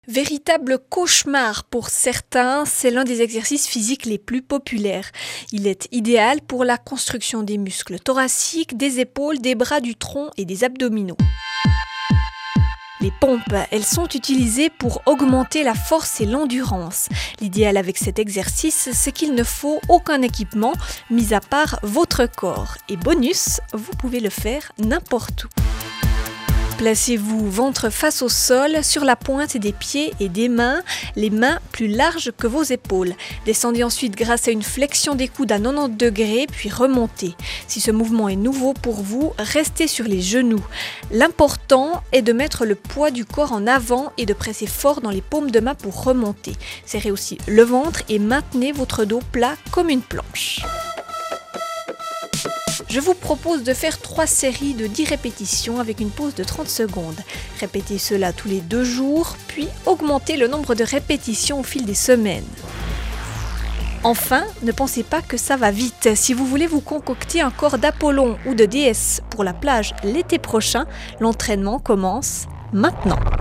Véritable cauchemar pour certains, c'est l'un des exercices physiques les plus populaires. Il est idéal pour la construction des muscles thoraciques, des épaules, des bras, du tronc et des abdominaux. Les pompes, elles sont utilisées pour augmenter la force et l'endurance. L'idéal avec cet exercice, c'est qu'il ne faut aucun équipement, mis à part votre corps. Et bonus, vous pouvez le faire n'importe où. Placez-vous ventre face au sol, sur la pointe des pieds et des mains, les mains plus larges que vos épaules. Descendez ensuite grâce à une flexion des coudes à 90 degrés, puis remontez. Si ce mouvement est nouveau pour vous, restez sur les genoux. L'important est de mettre le poids du corps en avant et de presser fort dans les paumes de main pour remonter. Serrez aussi le ventre et maintenez votre dos plat comme une planche. Je vous propose de faire 3 séries de 10 répétitions avec une pause de 30 secondes. Répétez cela tous les 2 jours, puis augmentez le nombre de répétitions au fil des semaines. Enfin, ne pensez pas que ça va vite. Si vous voulez vous concocter un corps d'Apollon ou de déesse pour la plage l'été prochain, l'entraînement commence maintenant.